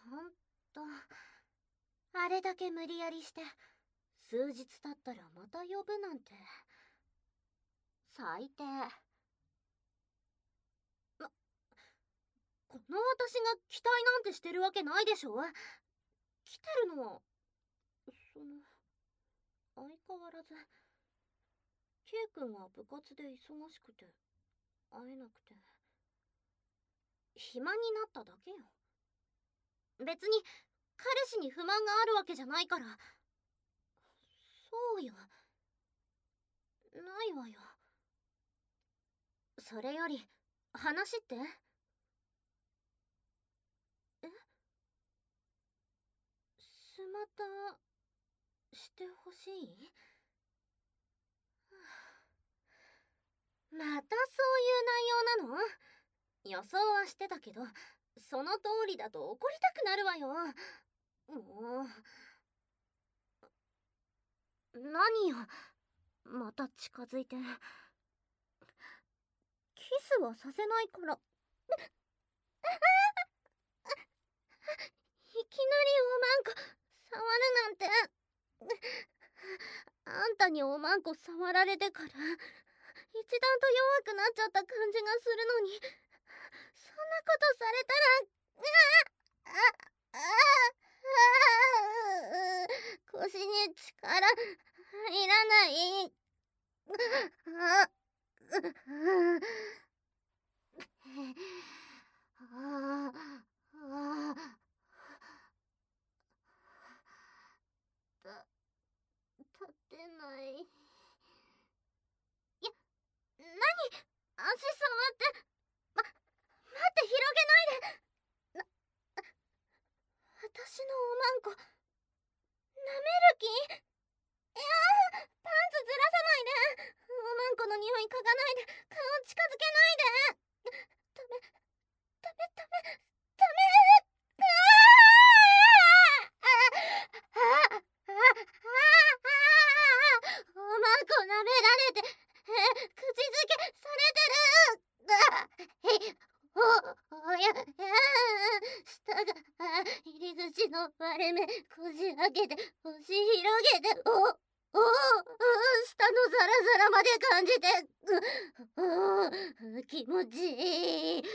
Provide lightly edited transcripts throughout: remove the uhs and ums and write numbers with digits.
ほんと、あれだけ無理やりして数日経ったらまた呼ぶなんて最低。この私が期待なんてしてるわけないでしょ。来てるのは相変わらず K 君が部活で忙しくて会えなくて暇になっただけよ。別に彼氏に不満があるわけじゃないから。そうよ、ないわよ。それより話って。スマタしてほしい？またそういう内容なの？予想はしてたけど、その通りだと怒りたくなるわよ。もう何よ、また近づいて。キスはさせないから。いきなりおまんこ触るなんて。あんたにおまんこ触られてから一段と弱くなっちゃった感じがするのに、そんなことされたら腰に力入らない。立てない。何？足触って。待って広げないで。私のおまんこ舐める気？いやパンツずらさないで。おまんこの匂い嗅がないで。顔近づけないで。ダメダメダメダメ。おまんこ舐められて口づけされてる。舌が入り口の割れ目こじ開けて押し広げて、舌のザラザラまで感じて、気持ちいい。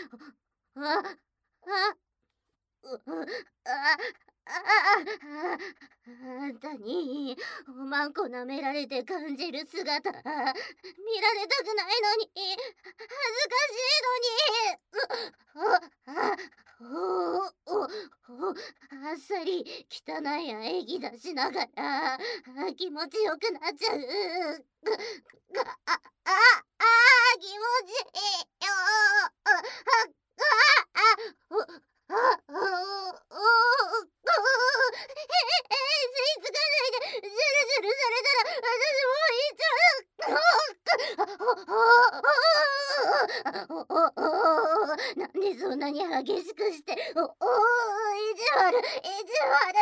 あんたにおまんこ舐められて感じる姿見られたくないのに、恥ずかしいのに。あっさり汚い喘ぎ出しながら気持ちよくなっちゃう。気持ちいいよ。吸い付かないで。ジュルジュルされたら私もいっちゃう。なんでそんなに激しくして。意地悪意地悪。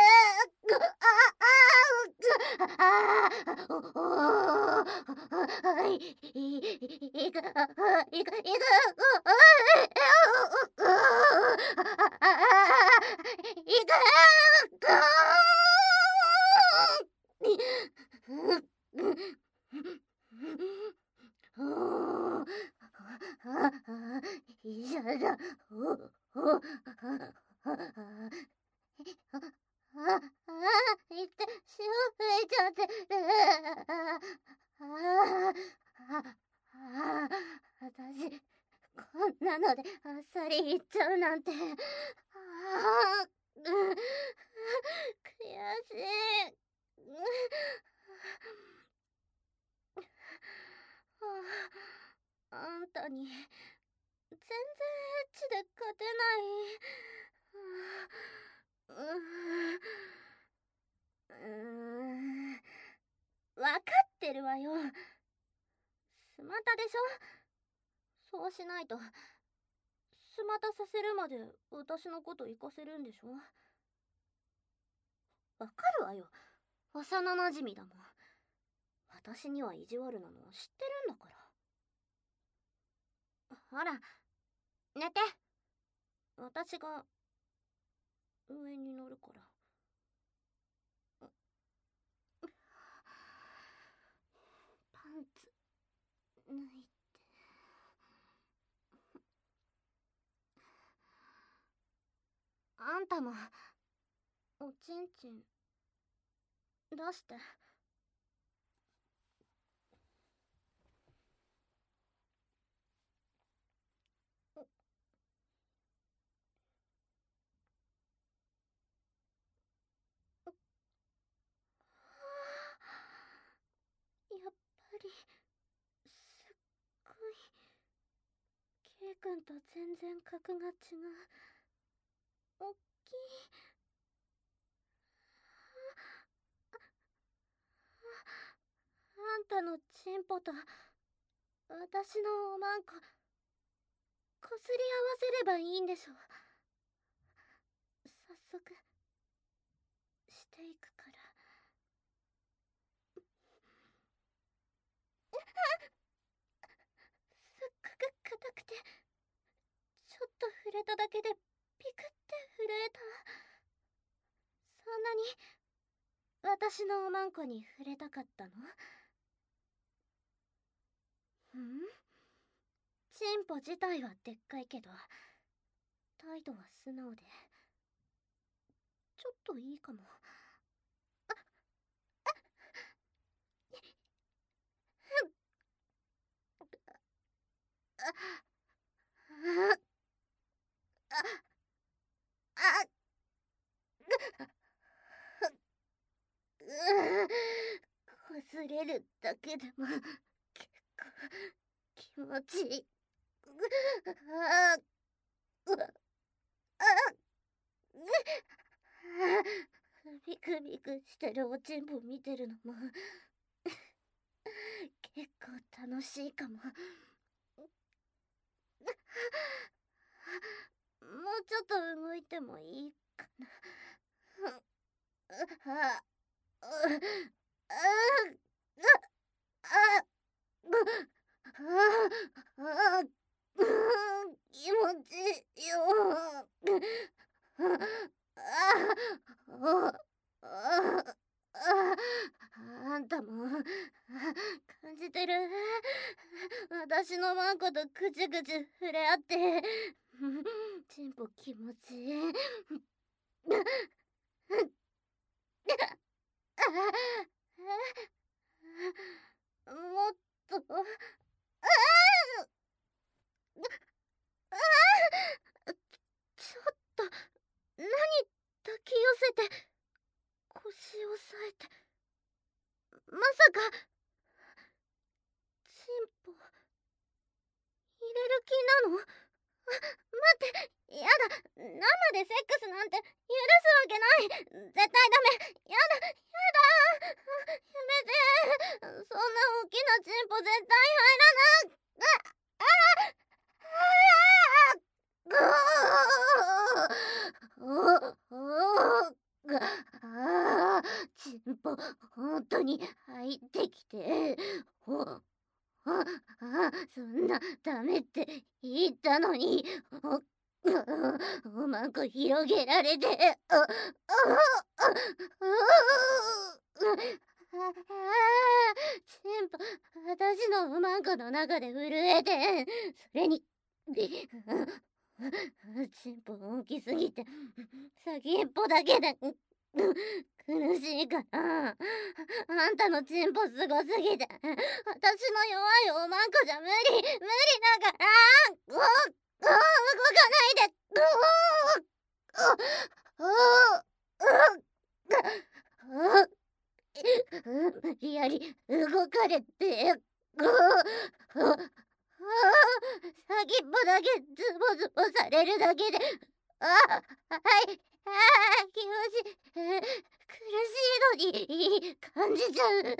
嫌だ。いって潮吹いちゃって私こんなのであっさりいっちゃうなんて。悔しい。あんたに全然エッチで勝てない。わかってるわよ。スマタでしょ。そうしないとスマタさせるまで私のこと行かせるんでしょ。わかるわよ、幼なじみだもん。私には意地悪なの知ってるんだから。ほら寝て。私が上に乗るから。パンツ脱いで。あんたもおちんちん出して。やっぱりすっごい。ケイ君と全然格が違う。おっきい。あんたのチンポと私のおまんここすり合わせればいいんでしょ。早速していくから。すっごく硬くて、ちょっと触れただけでピクって震えた。そんなに私のおまんこに触れたかったの？チンポ自体はでっかいけど態度は素直でちょっといいかも。こすれるだけでも結構気持ちいい。ビクビクしてるおちんぽ見てるのも結構楽しいかも。もうちょっと動いてもいいかな。気持ちいいよ。あんたも感じてる？私のマンコとくちゅくちゅ触れ合ってチンポ気持ちいい。もっとちょっと何抱き寄せて腰を押さえて。まさかチンポ入れる気なの？待って、やだ。生でセックスなんて許すわけない。絶対ダメ。やだ、やだ。やめて。そんな大きなチンポ絶対入らない。チンポ本当に入ってきて。そんなダメって言ったのに。おまんこ広げられて。チンポ私のおまんこの中で震えて、それにチンポ大きすぎて先っぽだけで苦しいから。あんたのチンポすごすぎて私の弱いおまんこじゃ無理だから。動かないで。無理やり動かれて。先っぽだけズボズボされるだけで。はい、気持ちいい。苦しいのに感じちゃう。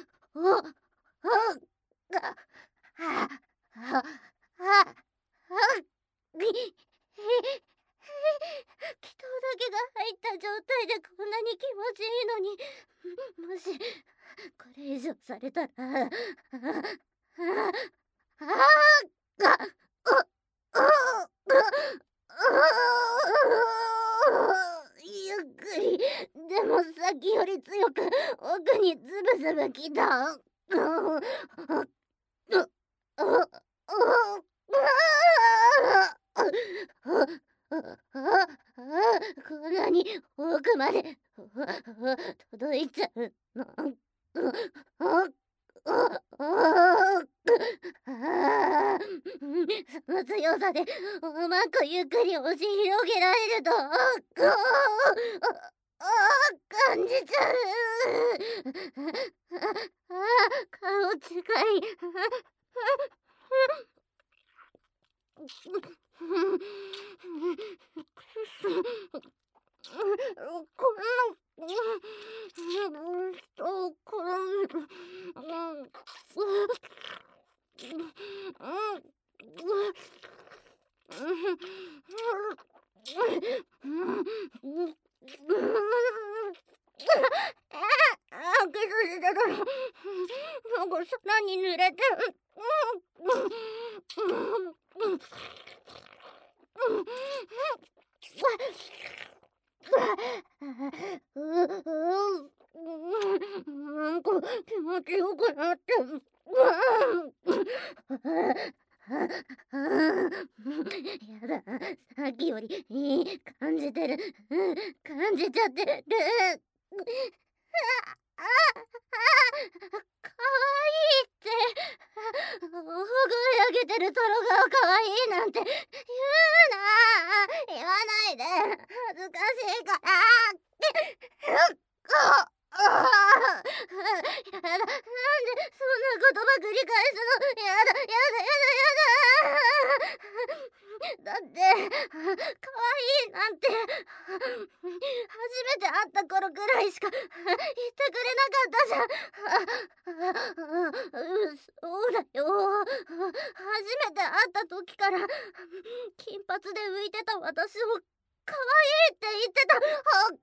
気筒だけが入った状態でこんなに気持ちいいのに、もしこれ以上されたら。 まで届いちゃうの。その強さでうまくゆっくり押し広げられると感じちゃう。顔近い。こんな人からなんか空に濡れてなんか気持ちよくなってやだ、さっきよりいい感じてる。感じちゃってる。かわいいって。ほぐらげてるトロがかわいいなんて言うな。言わないで。恥ずかしいから。やだ、なんでそんな言葉繰り返すの。やだ。だって可愛いなんて初めて会った頃くらいしか言ってくれなかったじゃん。そうだよ。初めて会った時から金髪で浮いてた私を可愛いって言ってた。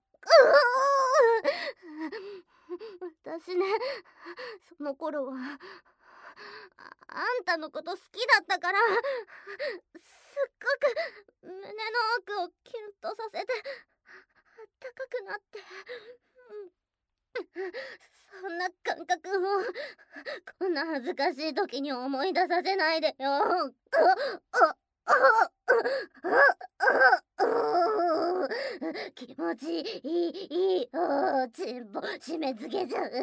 私ね、その頃はあんたのこと好きだったから、すっごく胸の奥をキュンとさせてあったかくなって、そんな感覚をこんな恥ずかしい時に思い出させないでよ。気持ちいいおちんぽ締め付けちゃう。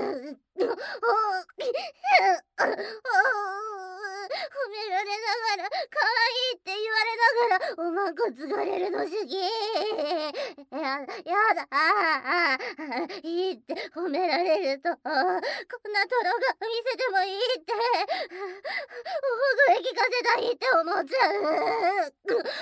褒められながら可愛いって言われながらおまんこつがれるの好き。やだ。いいって褒められるとこんなトロが見せてもいいって大声聞かせたいって思っちゃう。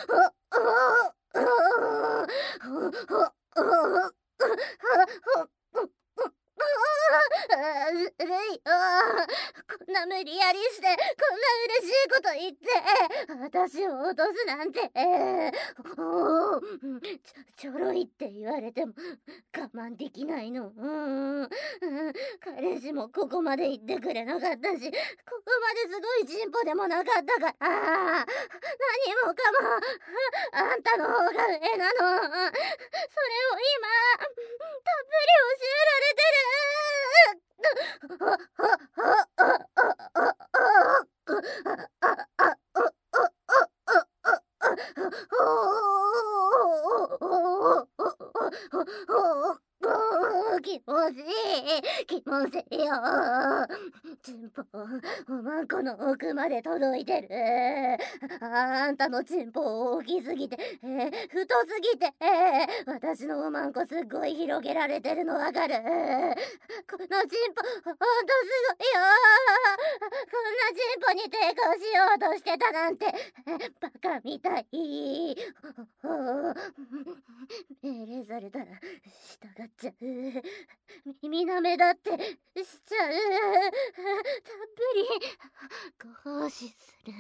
ずるいよ。こんな無理やりしてこんな嬉しいこと言って私を落とすなんて。ちょろいって言われても我慢できないの。彼氏もここまで言ってくれなかったし、ここまですごい進歩でもなかったから、何もかもあんたの方が上なの。それを今たっぷり教えられてる。気持ちいいよ。チンポおまんこの奥まで届いてる。あんたのチンポ大きすぎて、太すぎて、私のおまんこすっごい広げられてるのわかる。このチンポほんとすごいよ。こんなチンポに抵抗しようとしてたなんてバカみたい。命令されたら従っちゃう。耳なめだってしちゃう。たっぷりご奉仕する。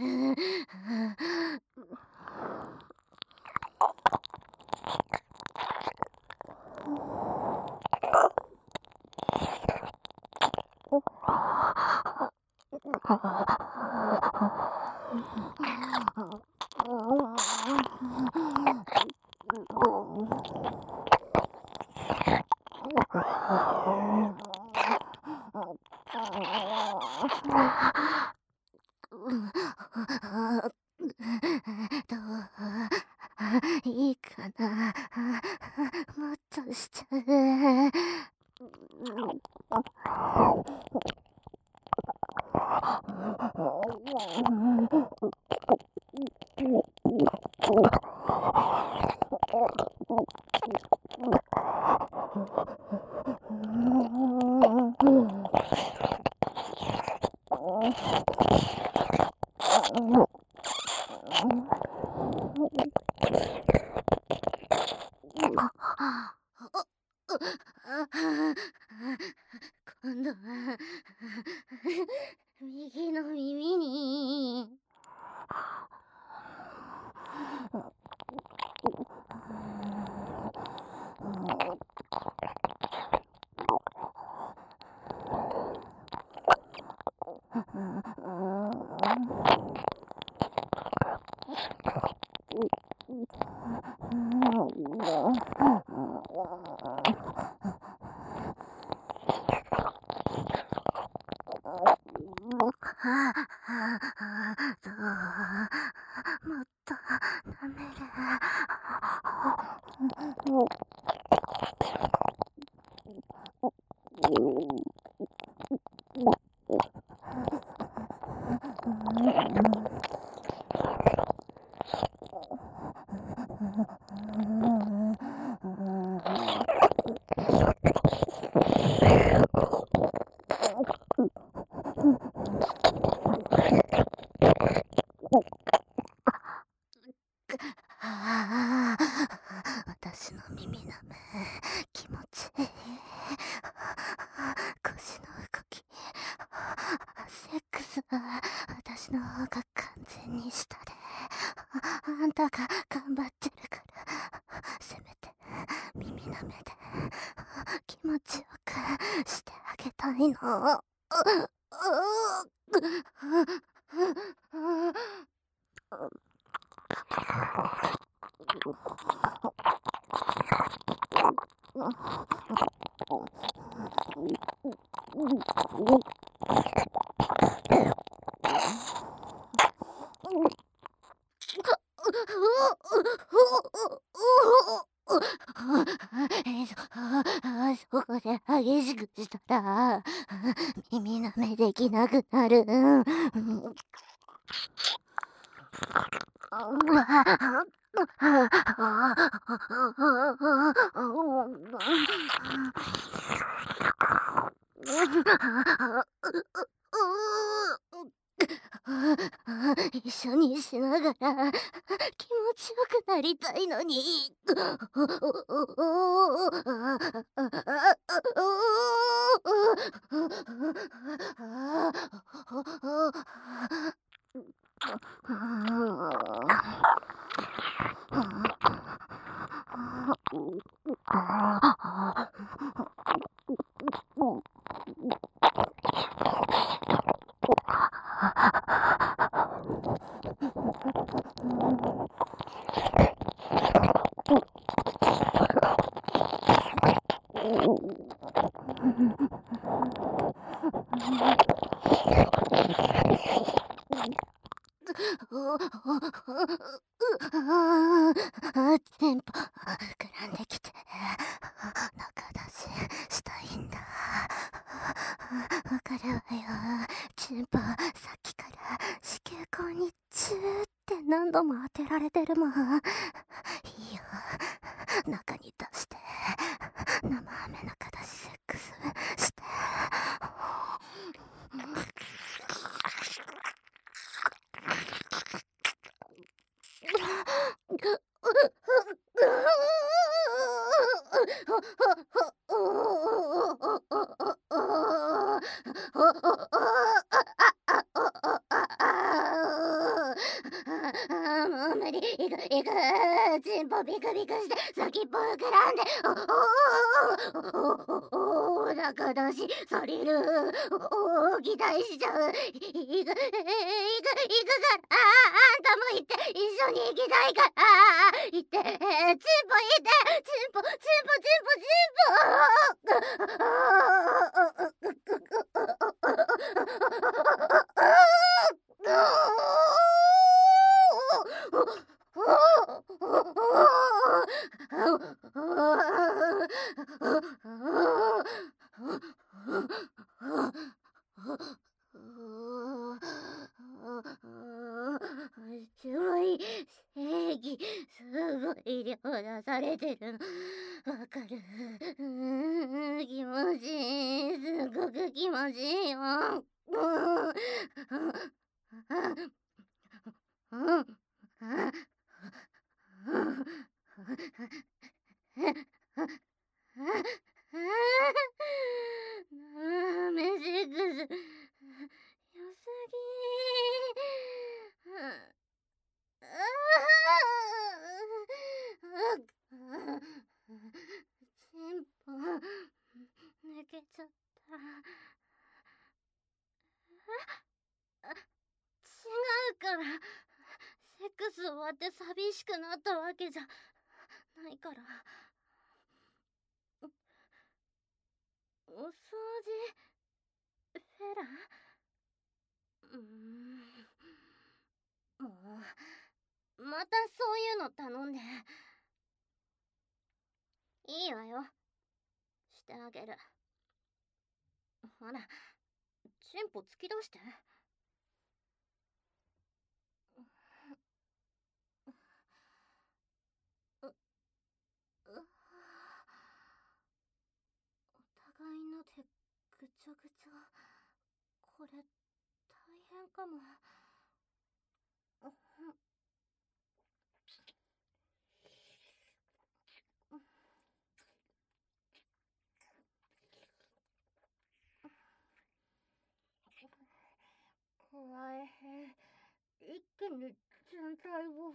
どういいかな。もっとしちゃう。 今度は右の耳に。もっと舐める。私の耳の目気持ちいい。腰の動きセックスは私の方が完全に下で、あんたが頑張ってるからせめて耳の目で気持ちよくしてあげたいの。そこで激しくしたら耳の目できなくなる。一緒にしながら気持ちよくなりたいのに。テンポ膨らんできて中出ししたいんだ。わかるわよ。チンポさっきから子宮口にチューって何度も当てられてるもん。いいよ、中に出して生飴中出しセックスして。もう無理。いくチンポビクビクして先っぽ膨らんでお腹出しされる。期待しちゃう。いくからあんたも行って一緒に行きたいから行ってチンポ行ってチンポチンポチンポチンポ。 白い正義、すごい量出されてるの。わかる。気持ちいい。すごく気持ちいいよ。メシックス、良すぎ。チンポ抜けちゃった。違うから、セックス終わって寂しくなったわけじゃないから。お掃除フェラ、もうまたそういうの頼んで。いいわよ、してあげる。ほら、チンポ突き出して。お互いのでぐちゃぐちゃ。これ大変かも。大変。一気に全体を。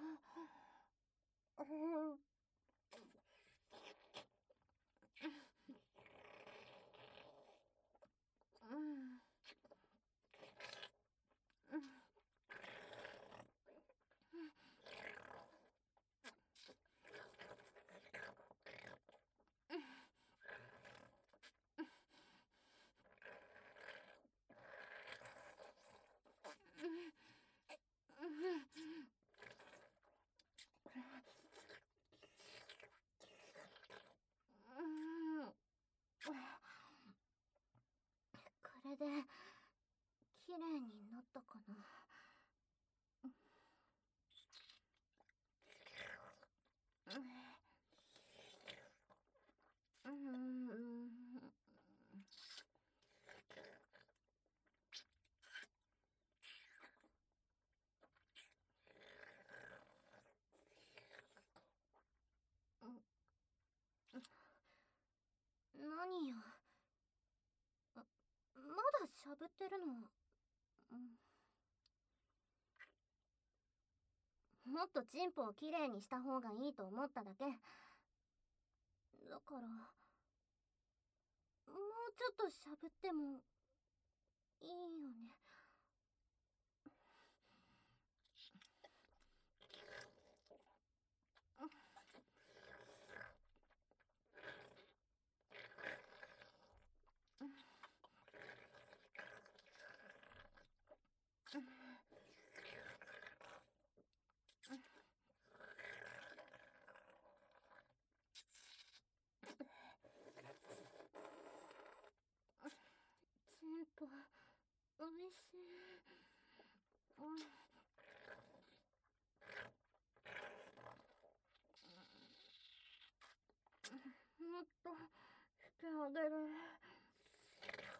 これで綺麗になったかな。何よ、まだしゃぶってるの。もっとチンポをきれいにした方がいいと思っただけだから、もうちょっとしゃぶってもいいよね。チンポおいしい。もっとしてあげる。